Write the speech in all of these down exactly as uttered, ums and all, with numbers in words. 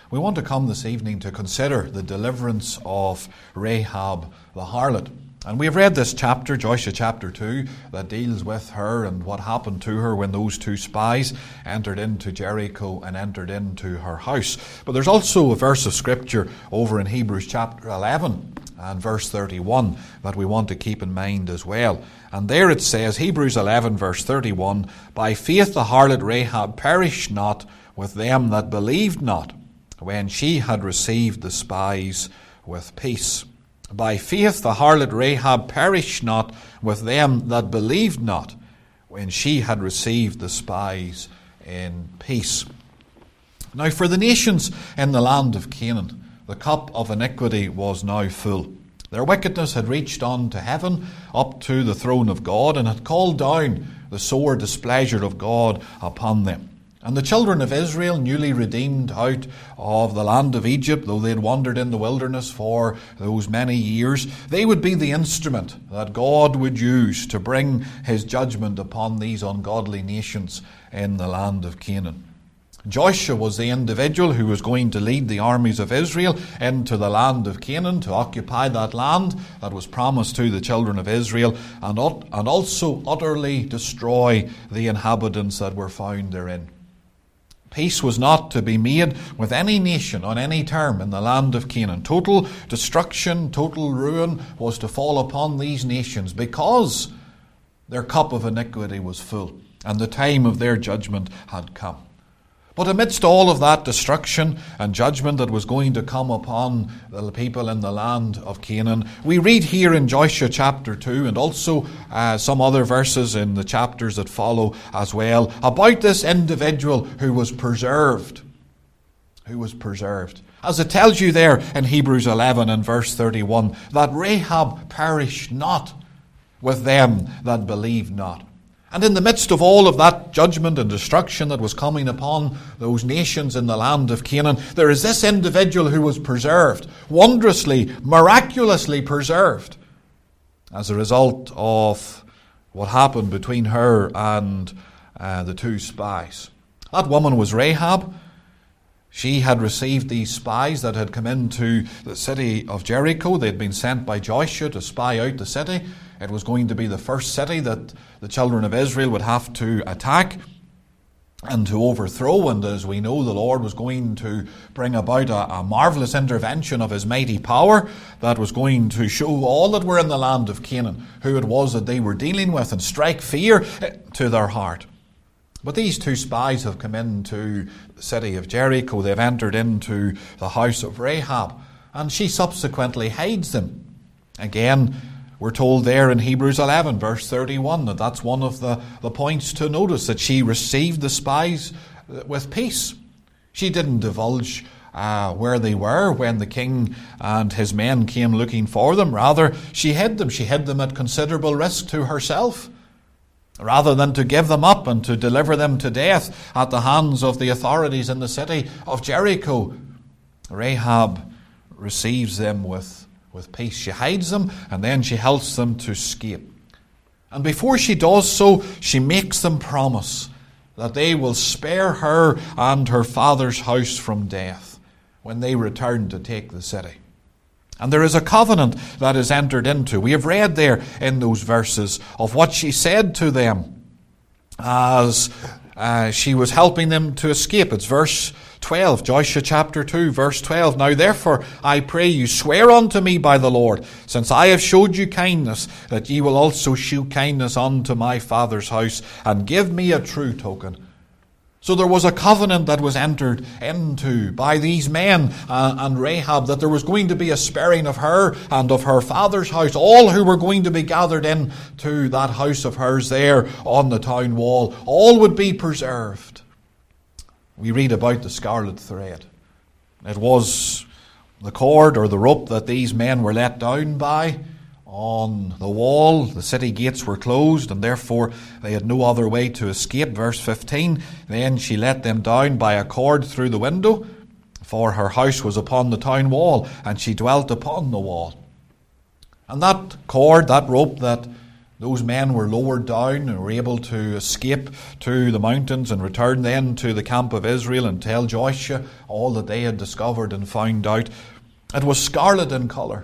We want to come this evening to consider the deliverance of Rahab the harlot. And we have read this chapter, Joshua chapter two, that deals with her and what happened to her when those two spies entered into Jericho and entered into her house. But there's also a verse of Scripture over in Hebrews chapter eleven and verse thirty-one that we want to keep in mind as well. And there it says, Hebrews eleven verse thirty-one, "By faith the harlot Rahab perished not with them that believed not, when she had received the spies with peace." By faith the harlot Rahab perished not with them that believed not, when she had received the spies in peace. Now for the nations in the land of Canaan, the cup of iniquity was now full. Their wickedness had reached on to heaven, up to the throne of God, and had called down the sore displeasure of God upon them. And the children of Israel, newly redeemed out of the land of Egypt, though they had wandered in the wilderness for those many years, they would be the instrument that God would use to bring his judgment upon these ungodly nations in the land of Canaan. Joshua was the individual who was going to lead the armies of Israel into the land of Canaan, to occupy that land that was promised to the children of Israel, and, and also utterly destroy the inhabitants that were found therein. Peace was not to be made with any nation on any term in the land of Canaan. Total destruction, total ruin was to fall upon these nations because their cup of iniquity was full and the time of their judgment had come. But amidst all of that destruction and judgment that was going to come upon the people in the land of Canaan, we read here in Joshua chapter two, and also uh, some other verses in the chapters that follow as well, about this individual who was preserved. Who was preserved. As it tells you there in Hebrews eleven and verse thirty-one, that Rahab perished not with them that believed not. And in the midst of all of that judgment and destruction that was coming upon those nations in the land of Canaan, there is this individual who was preserved, wondrously, miraculously preserved, as a result of what happened between her and uh, the two spies. That woman was Rahab. She had received these spies that had come into the city of Jericho. They had been sent by Joshua to spy out the city. It was going to be the first city that the children of Israel would have to attack and to overthrow. And as we know, the Lord was going to bring about a, a marvelous intervention of his mighty power that was going to show all that were in the land of Canaan who it was that they were dealing with and strike fear to their heart. But these two spies have come into the city of Jericho. They've entered into the house of Rahab, and she subsequently hides them. Again, we're told there in Hebrews eleven, verse thirty-one, that that's one of the, the points to notice, that she received the spies with peace. She didn't divulge uh, where they were when the king and his men came looking for them. Rather, she hid them. She hid them at considerable risk to herself. Rather than to give them up and to deliver them to death at the hands of the authorities in the city of Jericho, Rahab receives them with with peace. She hides them, and then she helps them to escape. And before she does so, she makes them promise that they will spare her and her father's house from death when they return to take the city. And there is a covenant that is entered into. We have read there in those verses of what she said to them as uh, she was helping them to escape. It's verse twelve, Joshua chapter two, verse twelve. "Now therefore, I pray you, swear unto me by the Lord, since I have showed you kindness, that ye will also shew kindness unto my father's house, and give me a true token." So there was a covenant that was entered into by these men uh, and Rahab, that there was going to be a sparing of her and of her father's house. All who were going to be gathered in to that house of hers there on the town wall, all would be preserved. We read about the scarlet thread. It was the cord or the rope that these men were let down by on the wall. The city gates were closed, and therefore they had no other way to escape. Verse fifteen, "Then she let them down by a cord through the window, for her house was upon the town wall, and she dwelt upon the wall." And that cord, that rope that Those men were lowered down and were able to escape to the mountains and return then to the camp of Israel and tell Joshua all that they had discovered and found out. It was scarlet in colour.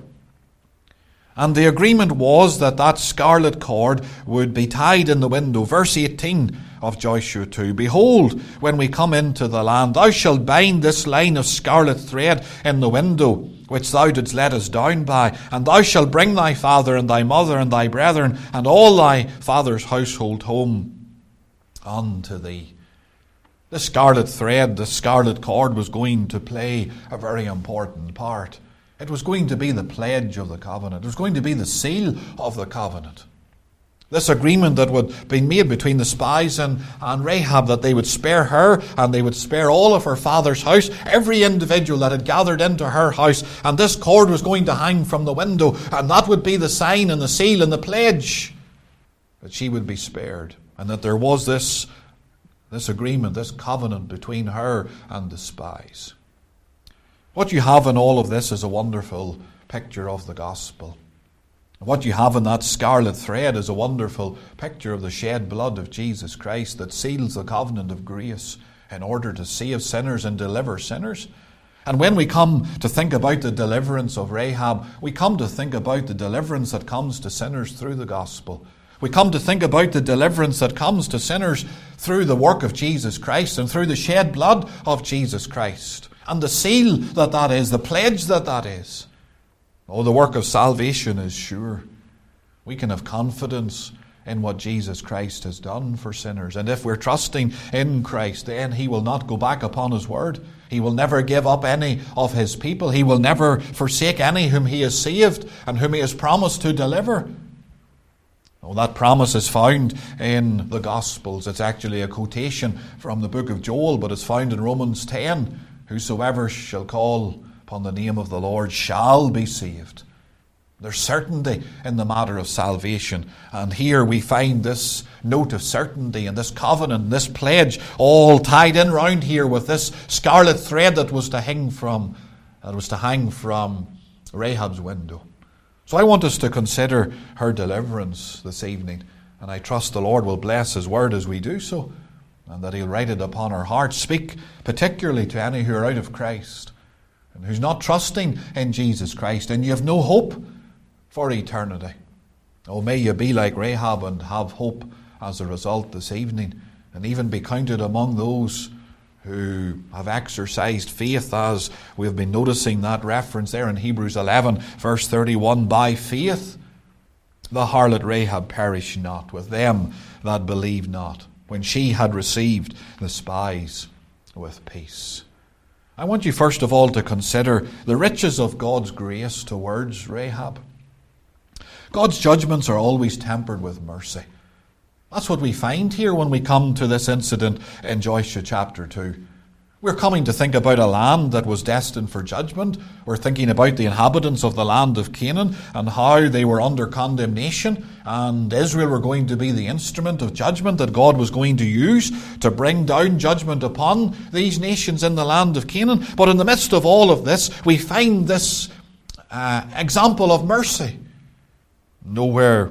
And the agreement was that that scarlet cord would be tied in the window. Verse eighteen of Joshua two. Behold, when we come into the land, thou shalt bind this line of scarlet thread in the window, which thou didst let us down by, and thou shalt bring thy father and thy mother and thy brethren and all thy father's household home unto thee. The scarlet thread, the scarlet cord was going to play a very important part. It was going to be the pledge of the covenant. It was going to be the seal of the covenant. This agreement that would be made between the spies and, and Rahab, that they would spare her and they would spare all of her father's house, every individual that had gathered into her house, and this cord was going to hang from the window, and that would be the sign and the seal and the pledge that she would be spared, and that there was this, this agreement, this covenant between her and the spies. What you have in all of this is a wonderful picture of the gospel. What you have in that scarlet thread is a wonderful picture of the shed blood of Jesus Christ that seals the covenant of grace in order to save sinners and deliver sinners. And when we come to think about the deliverance of Rahab, we come to think about the deliverance that comes to sinners through the gospel. We come to think about the deliverance that comes to sinners through the work of Jesus Christ and through the shed blood of Jesus Christ. And the seal that that is, the pledge that that is. Oh, the work of salvation is sure. We can have confidence in what Jesus Christ has done for sinners. And if we're trusting in Christ, then He will not go back upon His word. He will never give up any of His people. He will never forsake any whom He has saved and whom He has promised to deliver. Oh, that promise is found in the Gospels. It's actually a quotation from the book of Joel, but it's found in Romans ten. Whosoever shall call upon the name of the Lord shall be saved. There's certainty in the matter of salvation. And here we find this note of certainty and this covenant, this pledge, all tied in round here with this scarlet thread that was to hang from, that was to hang from Rahab's window. So I want us to consider her deliverance this evening. And I trust the Lord will bless His word as we do so, and that He'll write it upon our hearts. Speak particularly to any who are out of Christ and who's not trusting in Jesus Christ, and you have no hope for eternity. Oh, may you be like Rahab and have hope as a result this evening, and even be counted among those who have exercised faith, as we've been noticing that reference there in Hebrews eleven, verse thirty-one. By faith the harlot Rahab perished not with them that believe not, when she had received the spies with peace. I want you first of all to consider the riches of God's grace towards Rahab. God's judgments are always tempered with mercy. That's what we find here when we come to this incident in Joshua chapter two. We're coming to think about a land that was destined for judgment. We're thinking about the inhabitants of the land of Canaan and how they were under condemnation, and Israel were going to be the instrument of judgment that God was going to use to bring down judgment upon these nations in the land of Canaan. But in the midst of all of this, we find this uh, example of mercy. Nowhere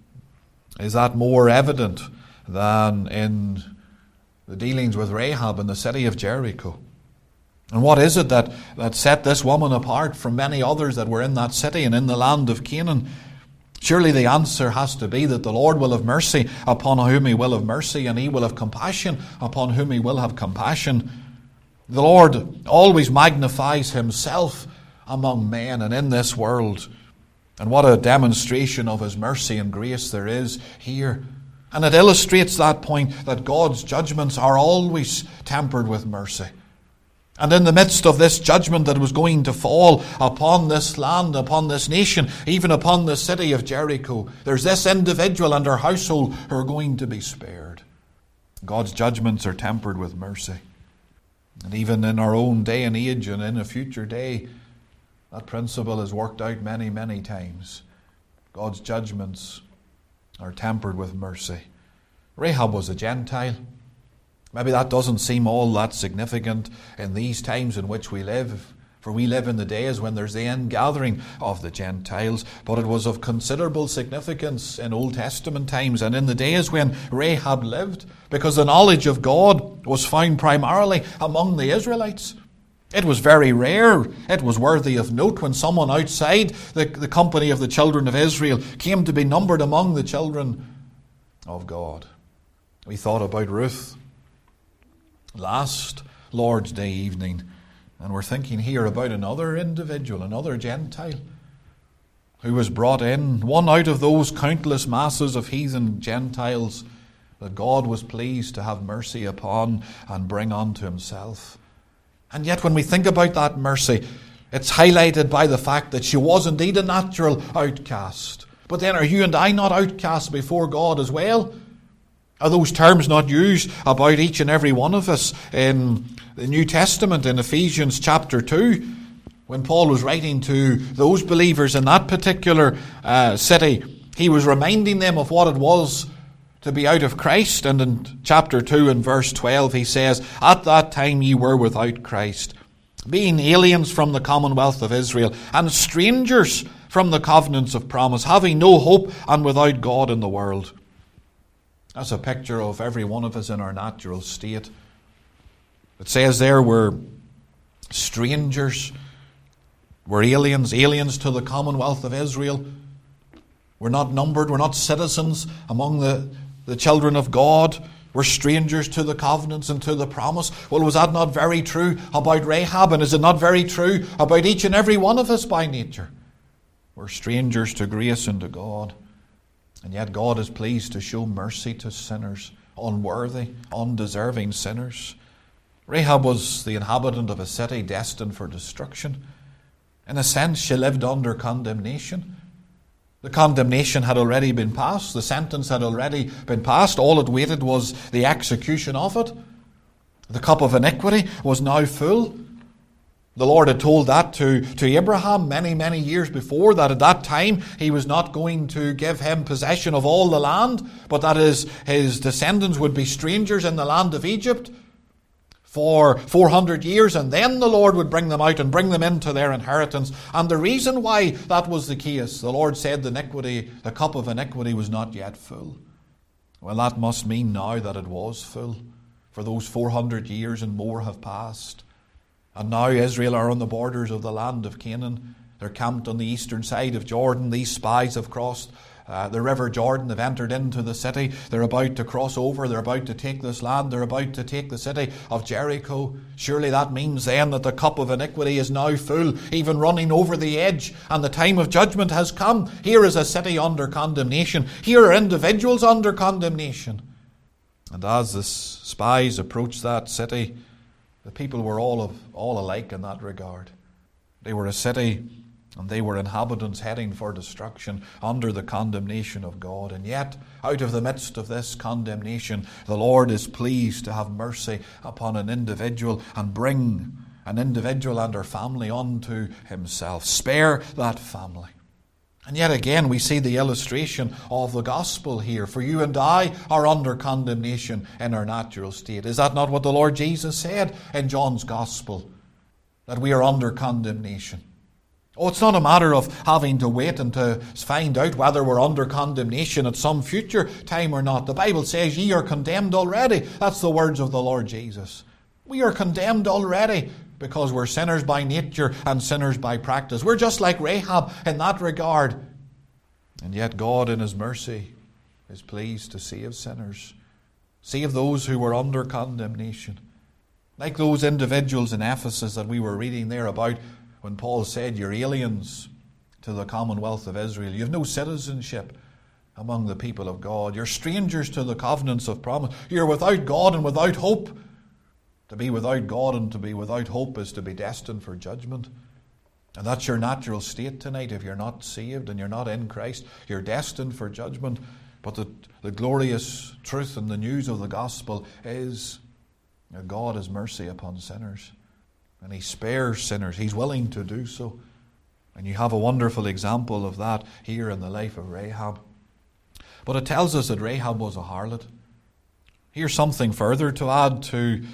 is that more evident than in the dealings with Rahab in the city of Jericho. And what is it that, that set this woman apart from many others that were in that city and in the land of Canaan? Surely the answer has to be that the Lord will have mercy upon whom He will have mercy, and He will have compassion upon whom He will have compassion. The Lord always magnifies Himself among men and in this world. And what a demonstration of His mercy and grace there is here. And it illustrates that point, that God's judgments are always tempered with mercy. And in the midst of this judgment that was going to fall upon this land, upon this nation, even upon the city of Jericho, there's this individual and her household who are going to be spared. God's judgments are tempered with mercy. And even in our own day and age and in a future day, that principle is worked out many, many times. God's judgments are tempered with mercy. Rahab was a Gentile. Maybe that doesn't seem all that significant in these times in which we live. For we live in the days when there's the ingathering of the Gentiles, but it was of considerable significance in Old Testament times and in the days when Rahab lived, because the knowledge of God was found primarily among the Israelites. It was very rare, it was worthy of note when someone outside the, the company of the children of Israel came to be numbered among the children of God. We thought about Ruth last Lord's Day evening, and we're thinking here about another individual, another Gentile, who was brought in, one out of those countless masses of heathen Gentiles that God was pleased to have mercy upon and bring unto himself. And yet when we think about that mercy, it's highlighted by the fact that she was indeed a natural outcast. But then are you and I not outcasts before God as well? Are those terms not used about each and every one of us in the New Testament in Ephesians chapter two? When Paul was writing to those believers in that particular uh, city, he was reminding them of what it was to be out of Christ. And in chapter two and verse twelve he says, "At that time ye were without Christ, being aliens from the commonwealth of Israel, and strangers from the covenants of promise, having no hope and without God in the world." That's a picture of every one of us in our natural state. It says there we're strangers, we're aliens, aliens to the commonwealth of Israel. We're not numbered, we're not citizens among the, the children of God. We're strangers to the covenants and to the promise. Well, was that not very true about Rahab? And is it not very true about each and every one of us by nature? We're strangers to grace and to God. And yet God is pleased to show mercy to sinners, unworthy, undeserving sinners. Rahab was the inhabitant of a city destined for destruction. In a sense, she lived under condemnation. The condemnation had already been passed. The sentence had already been passed. All it waited was the execution of it. The cup of iniquity was now full. The Lord had told that to, to Abraham many, many years before, that at that time he was not going to give him possession of all the land, but that his, his descendants would be strangers in the land of Egypt for four hundred years, and then the Lord would bring them out and bring them into their inheritance. And the reason why that was the case, the Lord said the iniquity, the cup of iniquity was not yet full. Well, that must mean now that it was full, for those four hundred years and more have passed. And now Israel are on the borders of the land of Canaan. They're camped on the eastern side of Jordan. These spies have crossed uh, the river Jordan. They've entered into the city. They're about to cross over. They're about to take this land. They're about to take the city of Jericho. Surely that means then that the cup of iniquity is now full, even running over the edge, and the time of judgment has come. Here is a city under condemnation. Here are individuals under condemnation. And as the spies approached that city, the people were all of, all alike in that regard. They were a city, and they were inhabitants heading for destruction under the condemnation of God. And yet, out of the midst of this condemnation, the Lord is pleased to have mercy upon an individual and bring an individual and her family unto himself. Spare that family. And yet again we see the illustration of the gospel here. For you and I are under condemnation in our natural state. Is that not what the Lord Jesus said in John's gospel? That we are under condemnation. Oh, it's not a matter of having to wait and to find out whether we're under condemnation at some future time or not. The Bible says ye are condemned already. That's the words of the Lord Jesus. We are condemned already, because we're sinners by nature and sinners by practice. We're just like Rahab in that regard. And yet God in his mercy is pleased to save sinners. Save those who were under condemnation. Like those individuals in Ephesus that we were reading there about when Paul said, you're aliens to the commonwealth of Israel. You have no citizenship among the people of God. You're strangers to the covenants of promise. You're without God and without hope. To be without God and to be without hope is to be destined for judgment. And that's your natural state tonight. If you're not saved and you're not in Christ, you're destined for judgment. But the, the glorious truth and the news of the gospel is that God has mercy upon sinners. And he spares sinners. He's willing to do so. And you have a wonderful example of that here in the life of Rahab. But it tells us that Rahab was a harlot. Here's something further to add to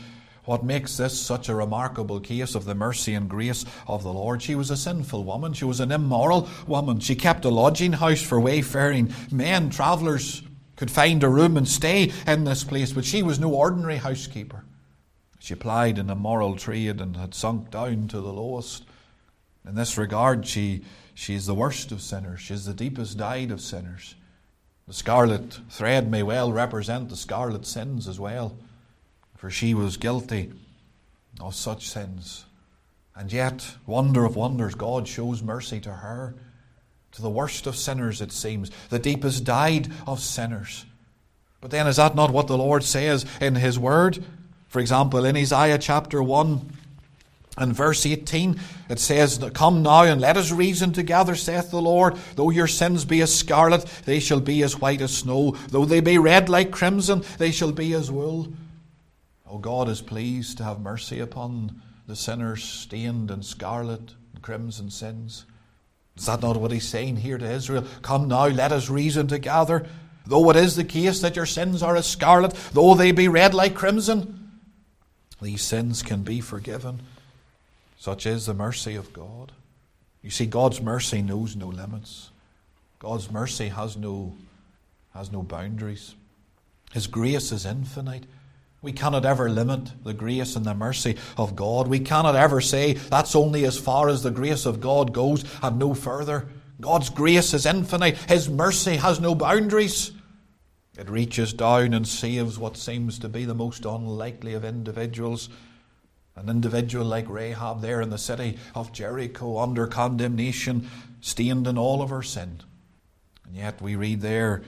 What makes this such a remarkable case of the mercy and grace of the Lord? She was a sinful woman. She was an immoral woman. She kept a lodging house for wayfaring men. Travellers could find a room and stay in this place, but she was no ordinary housekeeper. She plied an immoral trade and had sunk down to the lowest. In this regard, she, she is the worst of sinners. She is the deepest dyed of sinners. The scarlet thread may well represent the scarlet sins as well, for she was guilty of such sins. And yet, wonder of wonders, God shows mercy to her, to the worst of sinners, it seems, the deepest dyed of sinners. But then is that not what the Lord says in His Word? For example, in Isaiah chapter one and verse eighteen, it says, "Come now and let us reason together, saith the Lord. Though your sins be as scarlet, they shall be as white as snow. Though they be red like crimson, they shall be as wool." Oh, God is pleased to have mercy upon the sinners stained in scarlet and crimson sins. Is that not what He's saying here to Israel? Come now, let us reason together. Though it is the case that your sins are as scarlet, though they be red like crimson, these sins can be forgiven. Such is the mercy of God. You see, God's mercy knows no limits. God's mercy has no, has no boundaries. His grace is infinite. We cannot ever limit the grace and the mercy of God. We cannot ever say that's only as far as the grace of God goes and no further. God's grace is infinite. His mercy has no boundaries. It reaches down and saves what seems to be the most unlikely of individuals. An individual like Rahab there in the city of Jericho, under condemnation, stained in all of her sin. And yet we read there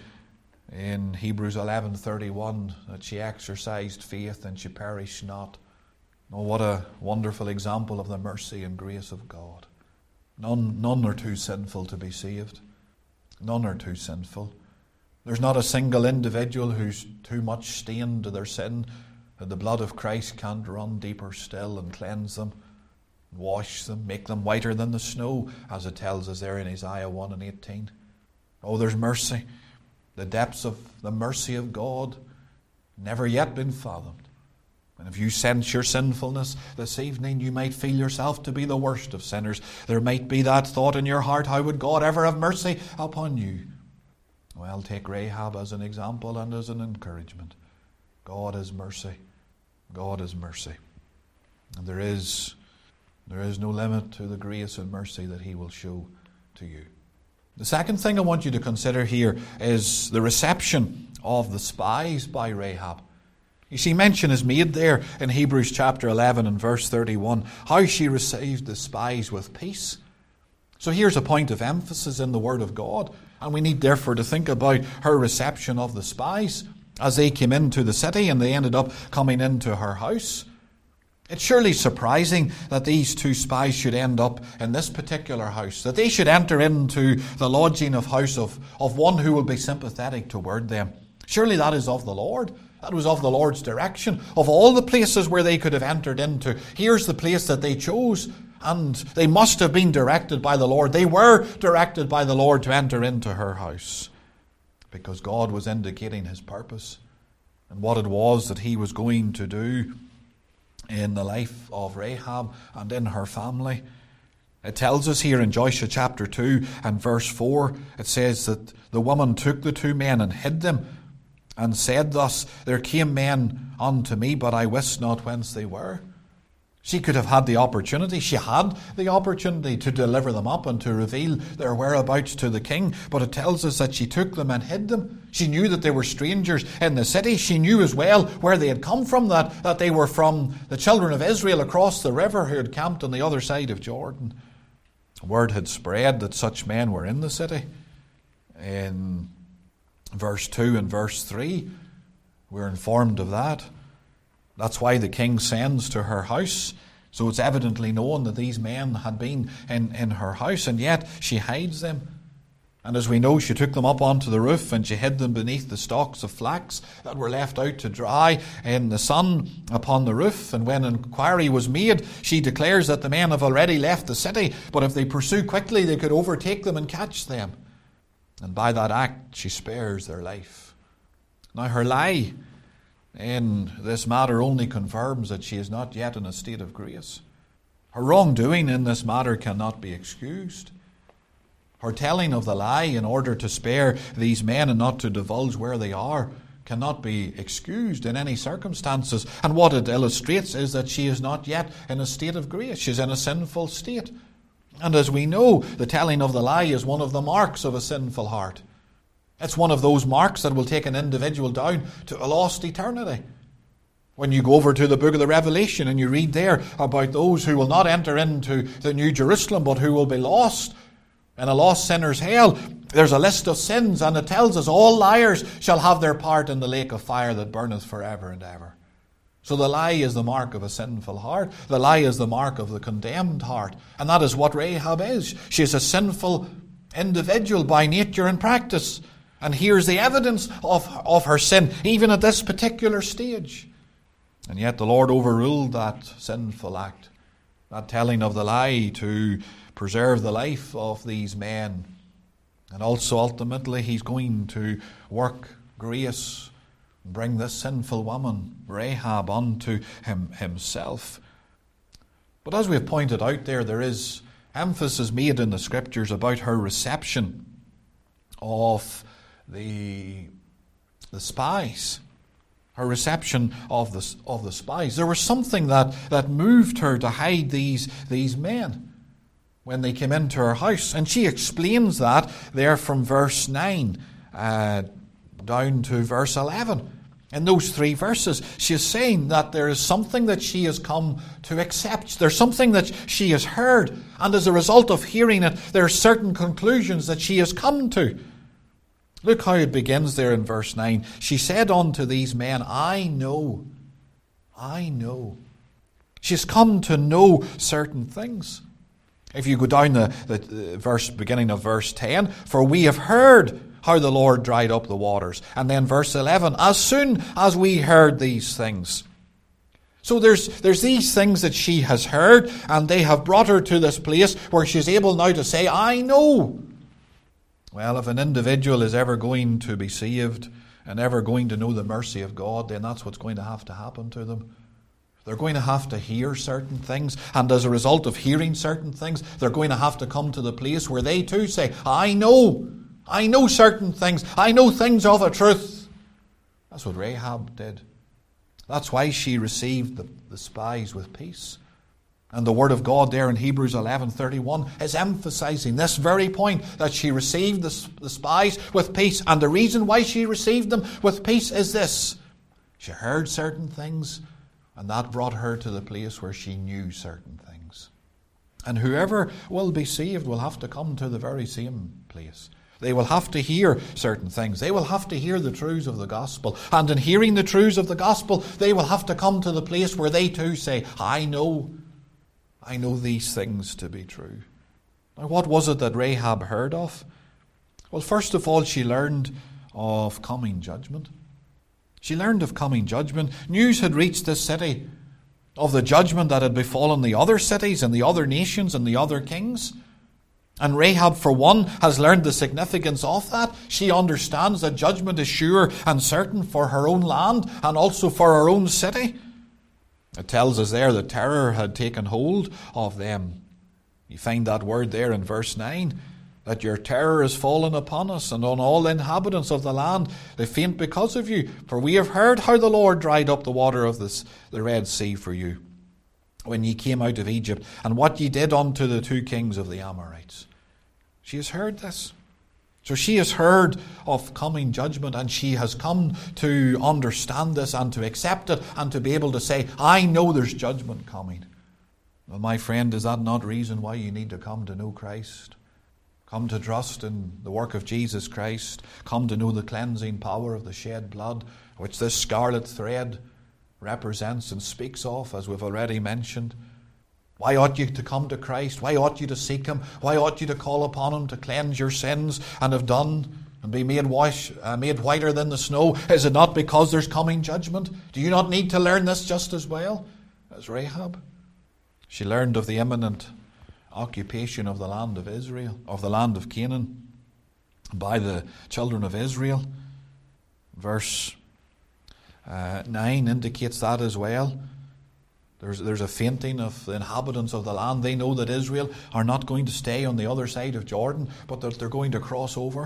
in Hebrews eleven thirty-one that she exercised faith and she perished not. Oh, what a wonderful example of the mercy and grace of God. None, none are too sinful to be saved. None are too sinful. There's not a single individual who's too much stained to their sin that the blood of Christ can't run deeper still and cleanse them, wash them, make them whiter than the snow, as it tells us there in Isaiah one and eighteen. Oh, there's mercy. The depths of the mercy of God never yet been fathomed. And if you sense your sinfulness this evening, you might feel yourself to be the worst of sinners. There might be that thought in your heart, how would God ever have mercy upon you? Well, take Rahab as an example and as an encouragement. God is mercy. God is mercy. And there is, there is no limit to the grace and mercy that He will show to you. The second thing I want you to consider here is the reception of the spies by Rahab. You see, mention is made there in Hebrews chapter eleven and verse thirty-one, how she received the spies with peace. So here's a point of emphasis in the Word of God, and we need therefore to think about her reception of the spies as they came into the city and they ended up coming into her house. It's surely surprising that these two spies should end up in this particular house, that they should enter into the lodging of house of, of one who will be sympathetic toward them. Surely that is of the Lord. That was of the Lord's direction. Of all the places where they could have entered into, here's the place that they chose. And they must have been directed by the Lord. They were directed by the Lord to enter into her house, because God was indicating His purpose and what it was that He was going to do in the life of Rahab and in her family. It tells us here in Joshua chapter two and verse four, it says that the woman took the two men and hid them, and said thus, "There came men unto me, but I wist not whence they were." She could have had the opportunity, she had the opportunity to deliver them up and to reveal their whereabouts to the king, but it tells us that she took them and hid them. She knew that they were strangers in the city. She knew as well where they had come from, that, that they were from the children of Israel across the river who had camped on the other side of Jordan. Word had spread that such men were in the city. In verse two and verse three, we're informed of that. That's why the king sends to her house. So it's evidently known that these men had been in, in her house, and yet she hides them. And as we know, she took them up onto the roof and she hid them beneath the stalks of flax that were left out to dry in the sun upon the roof. And when inquiry was made, she declares that the men have already left the city, but if they pursue quickly, they could overtake them and catch them. And by that act, she spares their life. Now her lie in this matter only confirms that she is not yet in a state of grace. Her wrongdoing in this matter cannot be excused. Her telling of the lie in order to spare these men and not to divulge where they are cannot be excused in any circumstances. And what it illustrates is that she is not yet in a state of grace. She's in a sinful state. And as we know, the telling of the lie is one of the marks of a sinful heart. It's one of those marks that will take an individual down to a lost eternity. When you go over to the book of the Revelation and you read there about those who will not enter into the New Jerusalem but who will be lost in a lost sinner's hell, there's a list of sins, and it tells us all liars shall have their part in the lake of fire that burneth forever and ever. So the lie is the mark of a sinful heart. The lie is the mark of the condemned heart. And that is what Rahab is. She is a sinful individual by nature and practice. And here's the evidence of, of her sin, even at this particular stage. And yet the Lord overruled that sinful act, that telling of the lie, to preserve the life of these men. And also ultimately He's going to work grace and bring this sinful woman, Rahab, unto him, Himself. But as we have pointed out there, there is emphasis made in the Scriptures about her reception of the, the spies. Her reception of the, of the spies. There was something that, that moved her to hide these, these men when they came into her house. And she explains that there from verse nine uh, down to verse eleven. In those three verses, she is saying that there is something that she has come to accept. There's something that she has heard. And as a result of hearing it, there are certain conclusions that she has come to. Look how it begins there in verse nine. She said unto these men, I know, I know. She's come to know certain things. If you go down the, the, the verse, beginning of verse ten, for we have heard how the Lord dried up the waters. And then verse eleven, as soon as we heard these things. So there's, there's these things that she has heard, and they have brought her to this place where she's able now to say, I know. Well, if an individual is ever going to be saved and ever going to know the mercy of God, then that's what's going to have to happen to them. They're going to have to hear certain things, and as a result of hearing certain things, they're going to have to come to the place where they too say, I know, I know certain things, I know things of a truth. That's what Rahab did. That's why she received the, the spies with peace. And the word of God there in Hebrews eleven thirty-one is emphasizing this very point, that she received the, the spies with peace. And the reason why she received them with peace is this. She heard certain things, and that brought her to the place where she knew certain things. And whoever will be saved will have to come to the very same place. They will have to hear certain things. They will have to hear the truths of the gospel. And in hearing the truths of the gospel, they will have to come to the place where they too say, I know, I know these things to be true. Now, what was it that Rahab heard of? Well, first of all, she learned of coming judgment. She learned of coming judgment. News had reached this city of the judgment that had befallen the other cities and the other nations and the other kings. And Rahab, for one, has learned the significance of that. She understands that judgment is sure and certain for her own land and also for her own city. It tells us there that terror had taken hold of them. You find that word there in verse nine, that your terror is fallen upon us and on all the inhabitants of the land. They faint because of you. For we have heard how the Lord dried up the water of this, the Red Sea for you, when ye came out of Egypt, and what ye did unto the two kings of the Amorites. She has heard this. So she has heard of coming judgment, and she has come to understand this and to accept it and to be able to say, I know there's judgment coming. Well, my friend, is that not reason why you need to come to know Christ? Come to trust in the work of Jesus Christ. Come to know the cleansing power of the shed blood, which this scarlet thread represents and speaks of, as we've already mentioned. Why ought you to come to Christ? Why ought you to seek Him? Why ought you to call upon Him to cleanse your sins and have done and be made wash, uh, made whiter than the snow? Is it not because there's coming judgment? Do you not need to learn this just as well as Rahab? She learned of the imminent occupation of the land of Israel, of the land of Canaan, by the children of Israel. Verse uh, nine indicates that as well. There's, there's a fainting of the inhabitants of the land. They know that Israel are not going to stay on the other side of Jordan, but that they're going to cross over.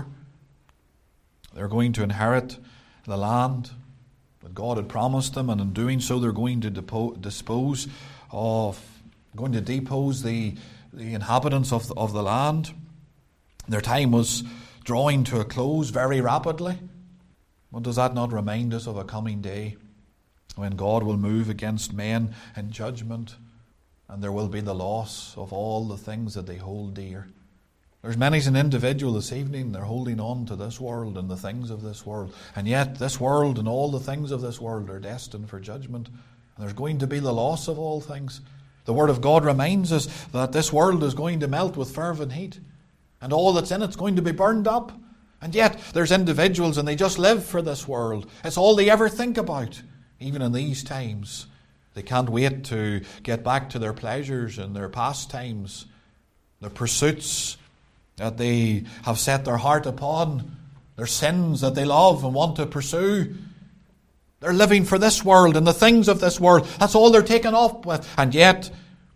They're going to inherit the land that God had promised them, and in doing so they're going to depo- dispose of, going to depose the, the inhabitants of the, of the land. Their time was drawing to a close very rapidly. Well, does that not remind us of a coming day when God will move against men in judgment, and there will be the loss of all the things that they hold dear? There's many an individual this evening, they're holding on to this world and the things of this world. And yet this world and all the things of this world are destined for judgment. And there's going to be the loss of all things. The Word of God reminds us that this world is going to melt with fervent heat. And all that's in it's going to be burned up. And yet there's individuals and they just live for this world. It's all they ever think about, even in these times. They can't wait to get back to their pleasures and their pastimes, their pursuits that they have set their heart upon, their sins that they love and want to pursue. They're living for this world and the things of this world. That's all they're taken off with. And yet,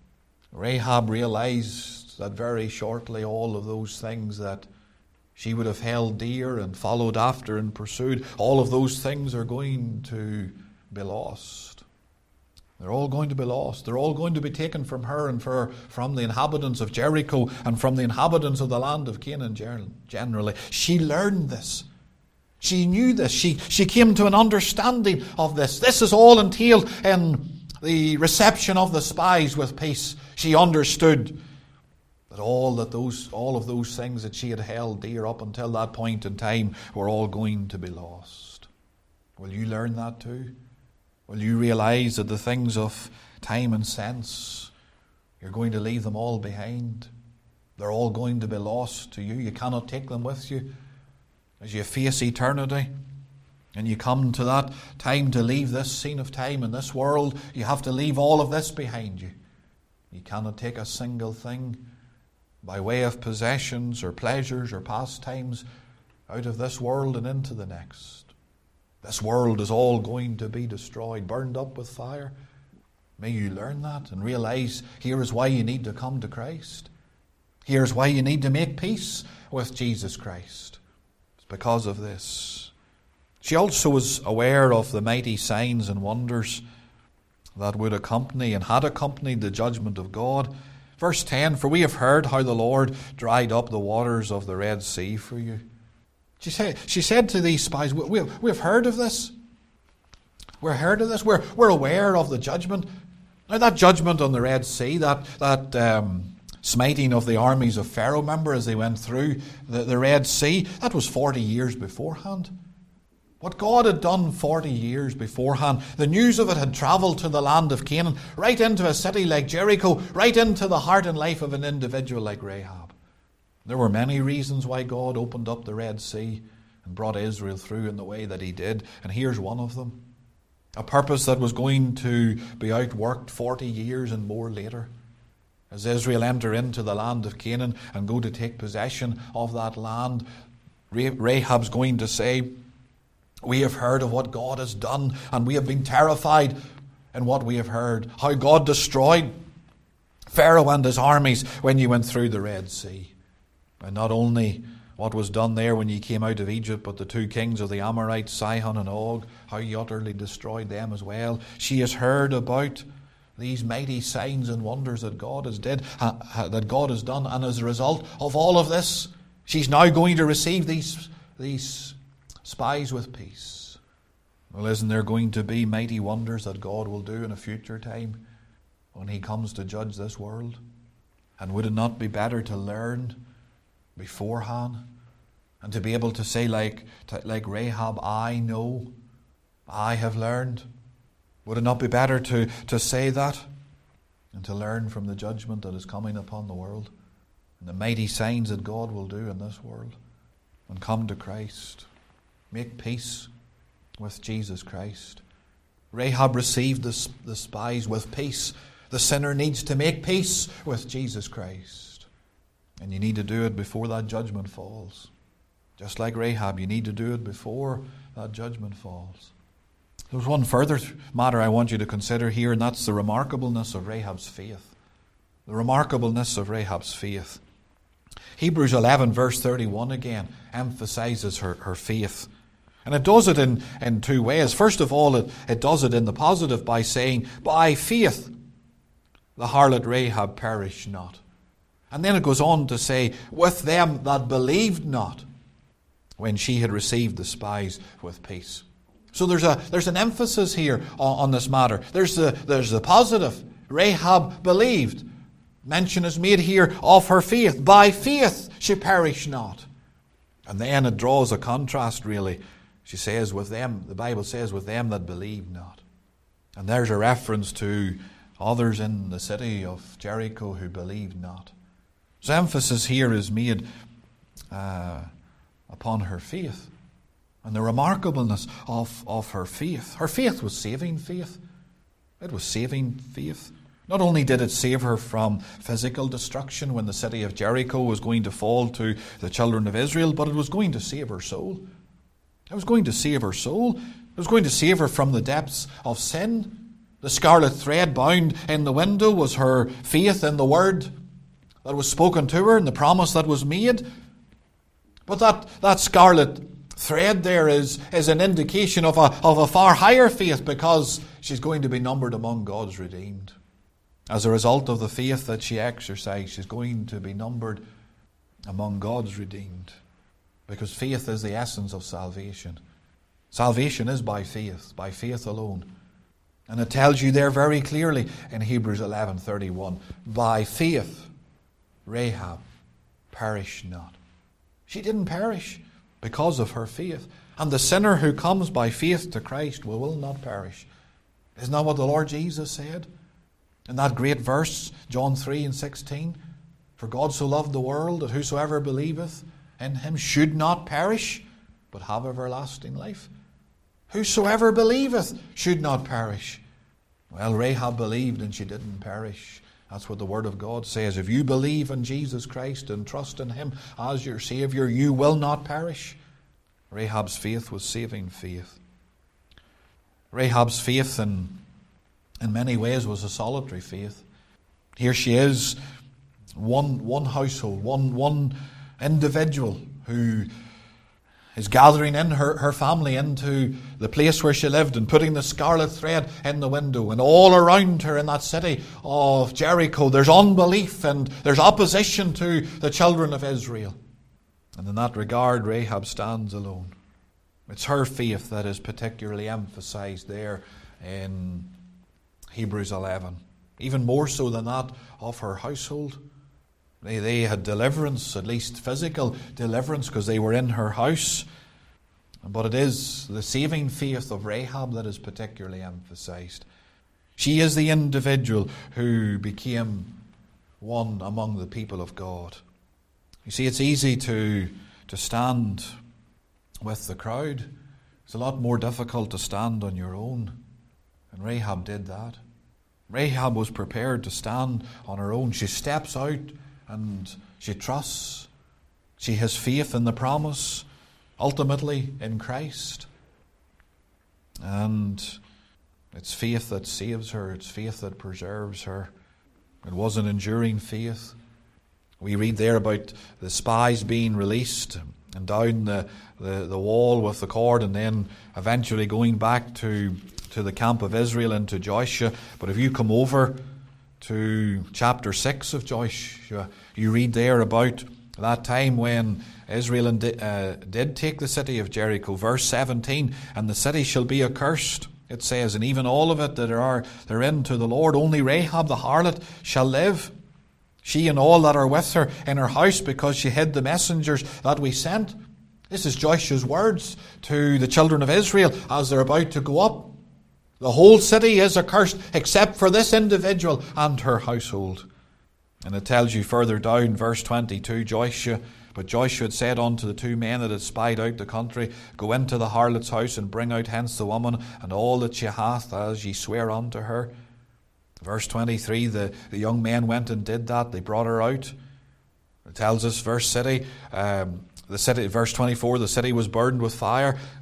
Rahab realized that very shortly all of those things that she would have held dear and followed after and pursued, all of those things are going to be lost. They're all going to be lost. They're all going to be taken from her and for, from the inhabitants of Jericho and from the inhabitants of the land of Canaan generally. She learned this. She knew this. She, she came to an understanding of this. This is all entailed in the reception of the spies with peace. She understood that all that those, all of those things that she had held dear up until that point in time were all going to be lost. Will you learn that too? Will you realize that the things of time and sense, you're going to leave them all behind? They're all going to be lost to you. You cannot take them with you. As you face eternity and you come to that time to leave this scene of time in this world, you have to leave all of this behind you. You cannot take a single thing by way of possessions or pleasures or pastimes out of this world and into the next. This world is all going to be destroyed, burned up with fire. May you learn that and realize here is why you need to come to Christ. Here's why you need to make peace with Jesus Christ. It's because of this. She also was aware of the mighty signs and wonders that would accompany and had accompanied the judgment of God. Verse ten, for we have heard how the Lord dried up the waters of the Red Sea for you. She said, she said to these spies, we, we, we've heard of this. We're heard of this. We're, we're aware of the judgment. Now that judgment on the Red Sea, that, that um, smiting of the armies of Pharaoh, remember as they went through the, the Red Sea, that was forty years beforehand. What God had done forty years beforehand, the news of it had travelled to the land of Canaan, right into a city like Jericho, right into the heart and life of an individual like Rahab. There were many reasons why God opened up the Red Sea and brought Israel through in the way that he did. And here's one of them. A purpose that was going to be outworked forty years and more later. As Israel enter into the land of Canaan and go to take possession of that land, Rahab's going to say, we have heard of what God has done and we have been terrified in what we have heard. How God destroyed Pharaoh and his armies when you went through the Red Sea. And not only what was done there when ye came out of Egypt, but the two kings of the Amorites, Sihon and Og, how ye utterly destroyed them as well. She has heard about these mighty signs and wonders that God has did, uh, that God has done, and as a result of all of this, she's now going to receive these, these spies with peace. Well, isn't there going to be mighty wonders that God will do in a future time when he comes to judge this world? And would it not be better to learn beforehand and to be able to say like, like Rahab, I know, I have learned? Would it not be better to, to say that and to learn from the judgment that is coming upon the world and the mighty signs that God will do in this world? And come to Christ. Make peace with Jesus Christ. Rahab received the, the spies with peace. The sinner needs to make peace with Jesus Christ. And you need to do it before that judgment falls. Just like Rahab, you need to do it before that judgment falls. There's one further matter I want you to consider here, and that's the remarkableness of Rahab's faith. The remarkableness of Rahab's faith. Hebrews eleven verse thirty-one again emphasizes her, her faith. And it does it in, in two ways. First of all, it, it does it in the positive by saying, by faith the harlot Rahab perished not. And then it goes on to say, with them that believed not, when she had received the spies with peace. So there's a there's an emphasis here on, on this matter. There's the there's the positive. Rahab believed. Mention is made here of her faith. By faith she perished not. And then it draws a contrast really. She says with them, the Bible says with them that believed not. And there's a reference to others in the city of Jericho who believed not. So emphasis here is made uh, upon her faith and the remarkableness of, of her faith. Her faith was saving faith. It was saving faith. Not only did it save her from physical destruction when the city of Jericho was going to fall to the children of Israel, but it was going to save her soul. It was going to save her soul. It was going to save her from the depths of sin. The scarlet thread bound in the window was her faith in the word that was spoken to her and the promise that was made. But that, that scarlet thread there is, is an indication of a, of a far higher faith, because she's going to be numbered among God's redeemed. As a result of the faith that she exercised, she's going to be numbered among God's redeemed. Because faith is the essence of salvation. Salvation is by faith, by faith alone. And it tells you there very clearly in Hebrews eleven thirty-one, by faith Rahab perished not. She didn't perish because of her faith. And the sinner who comes by faith to Christ will, will not perish. Isn't that what the Lord Jesus said? In that great verse, John three and sixteen, for God so loved the world that whosoever believeth in him should not perish, but have everlasting life. Whosoever believeth should not perish. Well, Rahab believed and she didn't perish. That's what the Word of God says. If you believe in Jesus Christ and trust in Him as your Saviour, you will not perish. Rahab's faith was saving faith. Rahab's faith in, in many ways was a solitary faith. Here she is, one, one household, one, one individual who is gathering in her, her family into the place where she lived and putting the scarlet thread in the window. And all around her in that city of Jericho, there's unbelief and there's opposition to the children of Israel. And in that regard, Rahab stands alone. It's her faith that is particularly emphasized there in Hebrews eleven. Even more so than that of her household. They, they had deliverance, at least physical deliverance, because they were in her house. But it is the saving faith of Rahab that is particularly emphasized. She is the individual who became one among the people of God. You see, it's easy to, to stand with the crowd. It's a lot more difficult to stand on your own. And Rahab did that. Rahab was prepared to stand on her own. She steps out and she trusts. She has faith in the promise, ultimately in Christ. And it's faith that saves her. It's faith that preserves her. It was an enduring faith. We read there about the spies being released and down the, the, the wall with the cord, and then eventually going back to, to the camp of Israel and to Joshua. But if you come over to chapter six of Joshua, you read there about that time when Israel did, uh, did take the city of Jericho. Verse seventeen, and the city shall be accursed, it says, and even all of it that are therein to the Lord. Only Rahab the harlot shall live, she and all that are with her in her house, because she hid the messengers that we sent. This is Joshua's words to the children of Israel as they're about to go up. The whole city is accursed except for this individual and her household. And it tells you further down, verse twenty-two, Joshua, but Joshua had said unto the two men that had spied out the country, go into the harlot's house and bring out hence the woman and all that she hath, as ye swear unto her. Verse twenty-three, the, the young men went and did that. They brought her out. It tells us, verse city, um, the city, verse twenty-four, the city was burdened with fire.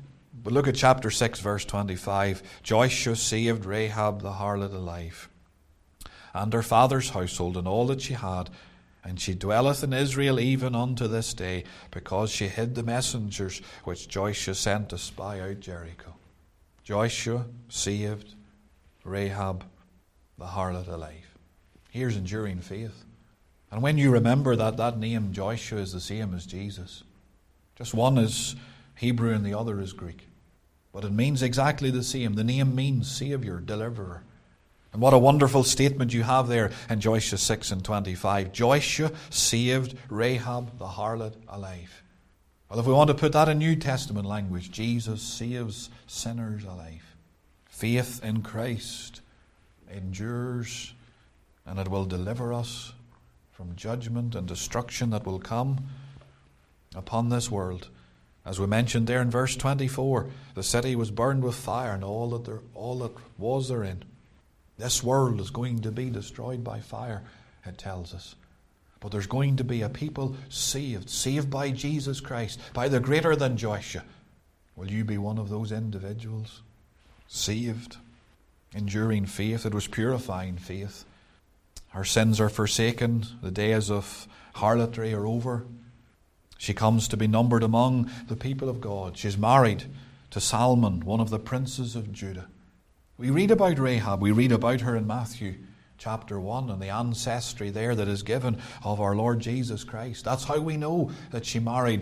But look at chapter six, verse twenty-five. Joshua saved Rahab the harlot alive, and her father's household, and all that she had. And she dwelleth in Israel even unto this day, because she hid the messengers which Joshua sent to spy out Jericho. Joshua saved Rahab the harlot alive. Here's enduring faith. And when you remember that that name Joshua is the same as Jesus, just one is Hebrew and the other is Greek, but it means exactly the same. The name means Saviour, Deliverer. And what a wonderful statement you have there in Joshua six and twenty-five. Joshua saved Rahab the harlot alive. Well, if we want to put that in New Testament language, Jesus saves sinners alive. Faith in Christ endures, and it will deliver us from judgment and destruction that will come upon this world. As we mentioned there in verse twenty-four, the city was burned with fire and all that there, all that was therein. This world is going to be destroyed by fire, it tells us. But there's going to be a people saved, saved by Jesus Christ, by the greater than Joshua. Will you be one of those individuals? Saved, enduring faith. It was purifying faith. Her sins are forsaken. The days of harlotry are over. She comes to be numbered among the people of God. She's married to Salmon, one of the princes of Judah. We read about Rahab, we read about her in Matthew chapter one and the ancestry there that is given of our Lord Jesus Christ. That's how we know that she married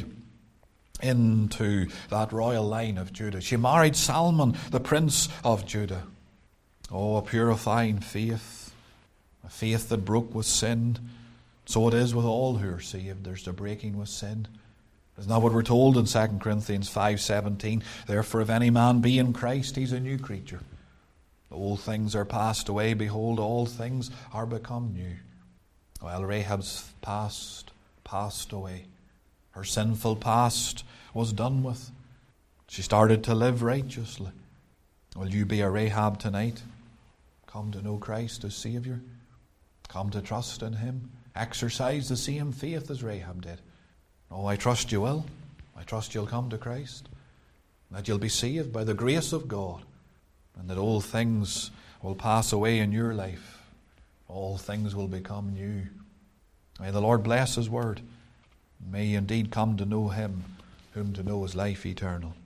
into that royal line of Judah. She married Salmon, the prince of Judah. Oh, a purifying faith, a faith that broke with sin. So it is with all who are saved. There's the breaking with sin. Isn't that what we're told in Second Corinthians five seventeen? Therefore, if any man be in Christ, he's a new creature. Old things are passed away. Behold, all things are become new. Well, Rahab's past passed away. Her sinful past was done with. She started to live righteously. Will you be a Rahab tonight? Come to know Christ as Saviour. Come to trust in Him. Exercise the same faith as Rahab did. Oh, I trust you will. I trust you'll come to Christ. That you'll be saved by the grace of God. And that all things will pass away in your life. All things will become new. May the Lord bless His word. May you indeed come to know Him, whom to know is life eternal.